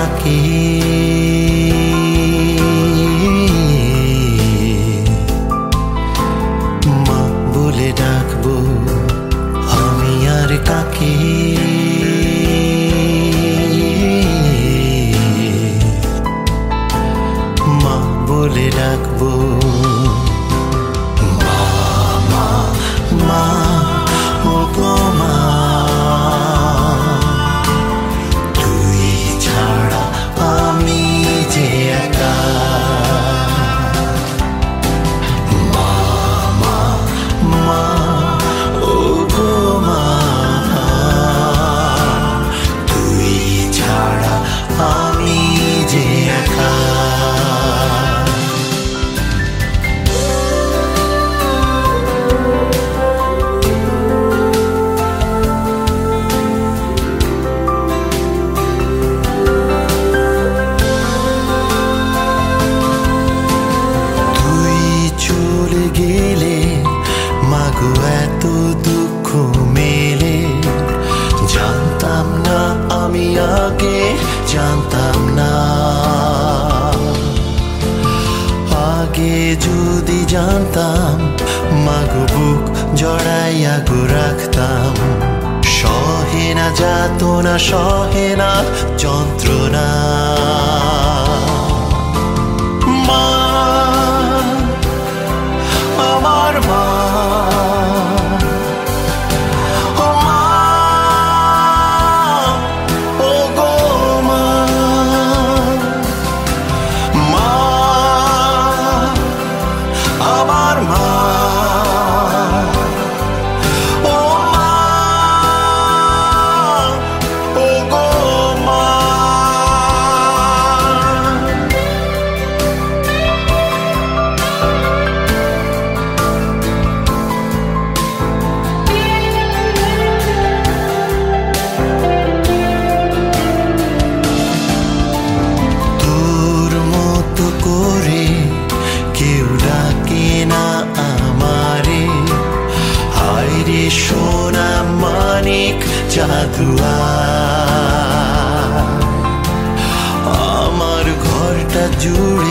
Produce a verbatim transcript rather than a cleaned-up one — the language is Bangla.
তাকে মা বলে ডাকবো আমি আর কাকে মা বলে ডাকবো মা মা মা ও গো মা তুই ছাড়া আমি যে একা মা মা মা ও গো মা তুই ছাড়া আমি যে একা গেলে মাগো এত দুঃখ মেলে জানতাম না আমি আগে জানতাম না আগে যদি জানতাম মাগো বুক জড়াইয়া গো রাখতাম সহে না যাতনা সহে না যন্ত্রণা মা আমার মা ও মা ও গো মা মা আমার মা ও মা ও গো মা করে কেউ ডাকে না আমারে হায় রে সোনা মানিক জাদুয়া আমার ঘরটা জুড়ে